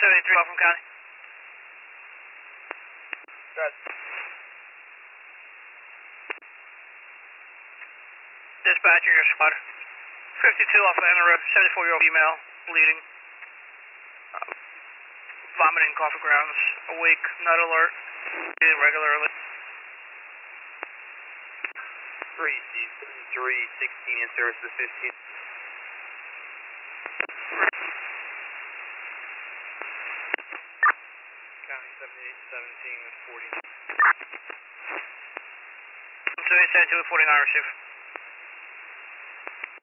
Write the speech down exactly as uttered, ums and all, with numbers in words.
seventy-three, call from county. Good. Dispatcher, your squad. fifty-two off Anna Road, seventy-four-year-old female, bleeding. Uh, vomiting, cough grounds, awake, nut alert, breathing regularly. three C seventy-three, sixteen in service to fifteen. County seventy-eight, seventeen with forty. seventy-two with forty-nine, receive.